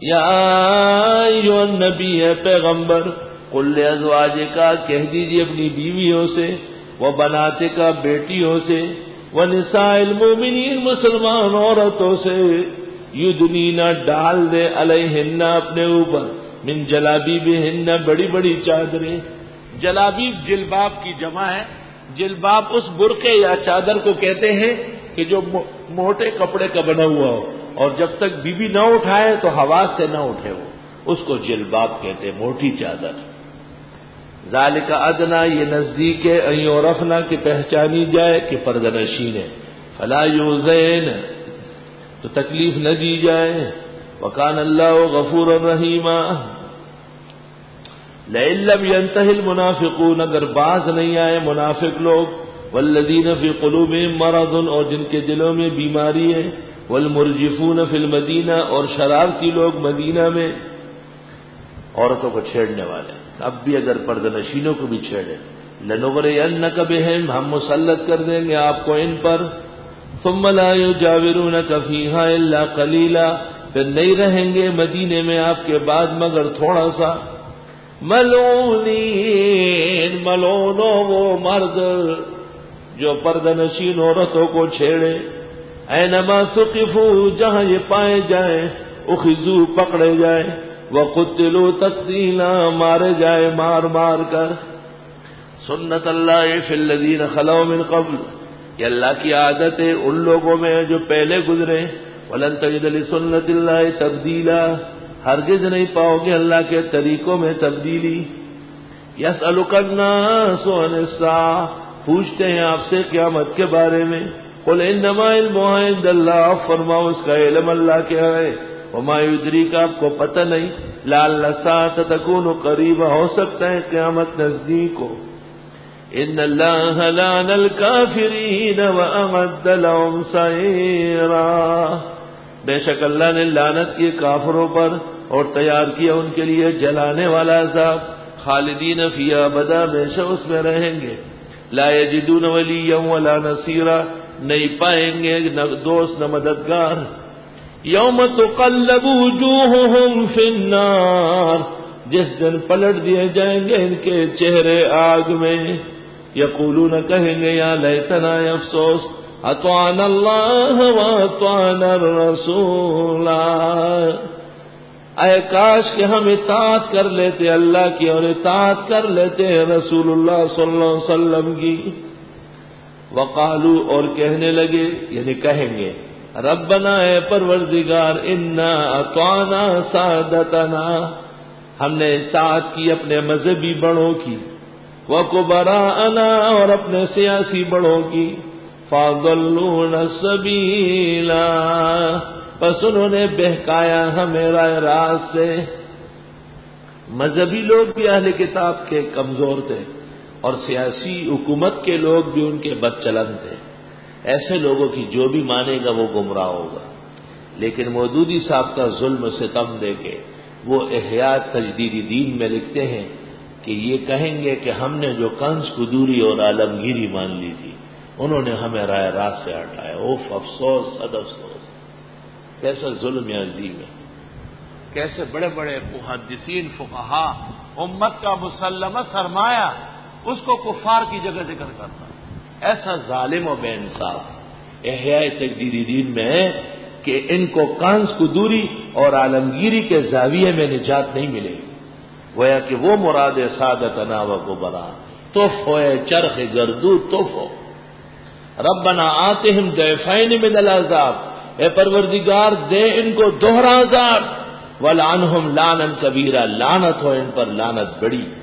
یا ایھا النبی، اے پیغمبر، قل لازواجک، کہہ دیجیے اپنی بیویوں سے، وبناتک، بیٹیوں سے، ونساء المؤمنین، مسلمان عورتوں سے، یدنینا، ڈال دے، علیہن، اپنے اوپر، من جلابیبہن، بڑی بڑی چادریں۔ جلابیب جلباب کی جمع ہے۔ جلباب اس برقعے یا چادر کو کہتے ہیں کہ جو موٹے کپڑے کا بنا ہوا ہو اور جب تک بیوی نہ اٹھائے تو ہوا سے نہ اٹھے، وہ اس کو جلباب کہتے ہیں، موٹی چادر۔ ذالک ادنا، یہ نزدیک ہے، ان یعرفنا، کہ پہچانی جائے کہ پردہ نشین ہے، فلا یؤذین، تو تکلیف نہ دی جائے، وکان اللہ غفورا رحیما۔ لئن لم ينتهِ المنافقون، اگر باز نہیں آئے منافق لوگ، والذین فی قلوبہم مرض، اور جن کے دلوں میں بیماری ہے، والمرجفون فی المدینہ، اور شرارتی لوگ مدینہ میں، عورتوں کو چھیڑنے والے، اب بھی اگر پردہ نشینوں کو بھی چھیڑے، لنغرینک بہم، ہم مسلط کر دیں گے آپ کو ان پر، ثم لا یجاورونک فیہا الا قلیلا، پھر نہیں رہیں گے مدینے میں آپ کے بعد مگر تھوڑا سا۔ ملعونین، ملعونو وہ مرد جو پردہ نشین عورتوں کو چھیڑے، اینما ثقفوا، جہاں یہ پائے جائیں، اخذوا، پکڑے جائیں، وقتلوا تقتیلا، مارے جائے مار مار کر۔ سنت اللہ فی الذین خلوا من قبل، یہ اللہ کی عادت ہے ان لوگوں میں جو پہلے گزرے، ولن تجد لسنت اللہ تبدیلا، ہرگز نہیں پاؤ گے اللہ کے طریقوں میں تبدیلی۔ یسألک الناس عن الساعہ، پوچھتے ہیں آپ سے قیامت کے بارے میں، قل انما علمها عند اللہ، فرماؤ اس کا علم اللہ کے ہے، وما یدریک، آپ کو پتہ نہیں، لعل الساعة تکون قریبا، ہو سکتا ہے قیامت نزدیک ہو۔ ان اللہ لعن الکافرین واعد لهم سعیرا، بے شک اللہ نے لعنت کی کافروں پر اور تیار کیا ان کے لیے جلانے والا عذاب، خالدین فیہا ابدا، ہمیشہ اس میں رہیں گے، لا یجدون ولیا ولا نصیرا، نہیں پائیں گے نہ دوست نہ مددگار۔ یوم تقلب وجوہہم فی النار، جس دن پلٹ دیے جائیں گے ان کے چہرے آگ میں، یقولون، کہیں گے، یا لیتنا، افسوس، اطعنا اللہ واطعنا الرسول، اے کاش کہ ہم اطاعت کر لیتے اللہ کی اور اطاعت کر لیتے رسول اللہ صلی اللہ علیہ وسلم کی۔ وقالو، اور کہنے لگے، یعنی کہیں گے، ربنا، اے پروردگار، انا اطعنا سادتنا، ہم نے اطاعت کی اپنے مذہبی بڑوں کی، وکبراءنا، اور اپنے سیاسی بڑوں کی، فاضلونا السبیلا، پس انہوں نے بہکایا ہمیں راہ راست سے۔ مذہبی لوگ بھی اہل کتاب کے کمزور تھے اور سیاسی حکومت کے لوگ بھی ان کے بد چلن تھے، ایسے لوگوں کی جو بھی مانے گا وہ گمراہ ہوگا۔ لیکن مودودی صاحب کا ظلم ستم دے کے وہ احیاء تجدید دین میں لکھتے ہیں کہ یہ کہیں گے کہ ہم نے جو کنز قدوری اور عالمگیری مان لی تھی انہوں نے ہمیں راہ راست سے ہٹایا، اوف، افسوس، صد افسوس، کیسا ظلم عظیم ہے، کیسے بڑے بڑے محدثین فقہا، امت کا مسلمہ سرمایہ، اس کو کفار کی جگہ ذکر کرتا، ایسا ظالم و بے انصاف احیاء تجدید دین میں ہے کہ ان کو کنز قدوری اور عالمگیری کے زاویے میں نجات نہیں ملے گی، گویا کہ وہ مراد سادتنا و کبرا، تف ہوئے چرخ گردو تف ہو۔ ربنا آتہم ضعفین من العذاب، اے پروردگار دے ان کو دوہرا عذاب، ولعنہم لعنا کبیرا، لعنت ہو ان پر لعنت بڑی۔